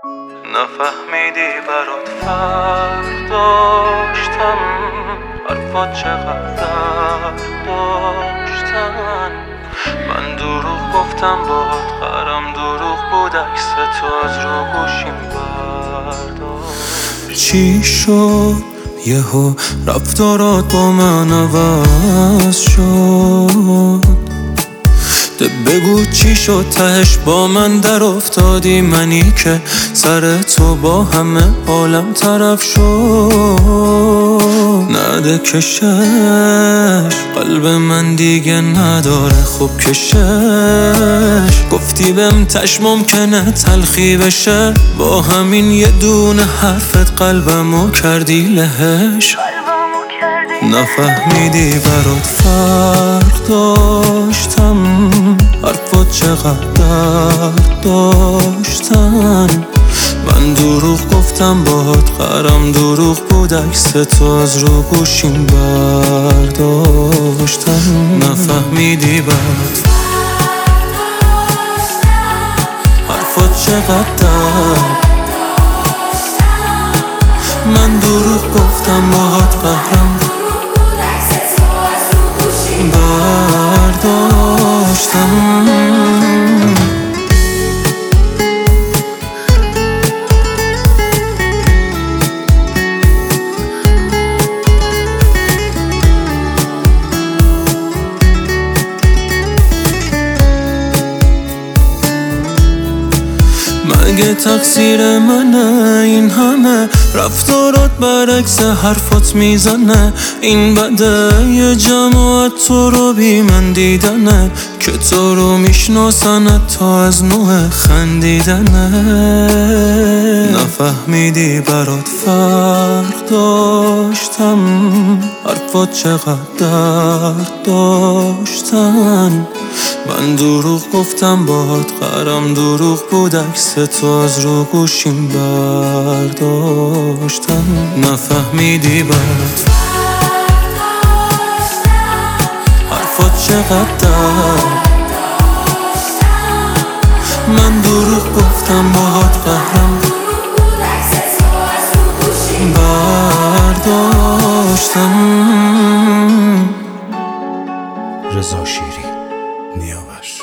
نفهمیدی برات فرق داشتم، حرفات چقدر درد داشتن. من دروغ گفتم باهات قرم دروغ بود، عکس تو از رو گوشیم برداشت. چی شد یهو رفتارات با من عوض شد؟ بگو چی شد تهش با من در افتادی، منی که سر تو با همه عالم طرف شد. نده کشش قلب من دیگه نداره خوب کشش، گفتی بهم تش ممکنه تلخی بشه، با همین یه دونه حرفت قلبمو کردی لهش. نفهمیدی برات فرق داشتم، حرفات چقدر درد داشتن. من دروغ گفتم باهات قرم دروغ بود، عکس تو از رو گوشیم برداشتم. نفهمیدی برات حرفات چقدر درد، من دروغ گفتم باهات قهرم برداشتم. مگه تقصیر منه این همه رفتارات برعکس حرفات میزنه؟ این بده یه جماعت تو رو بی من دیدنه، که تو رو میشناسنت تا از نوع خندیدنه. نفهمیدی برات فرق داشتم، حرفات چقدر درد داشتن. من دروغ گفتم باهات قرم دروغ بود، عکس تو از رو گوشیم برداشتم. نفهمیدی برات حرفات چقدر درد، من دروغ گفتم باهات قهرم برداشتم. رضا شیری نیاوش.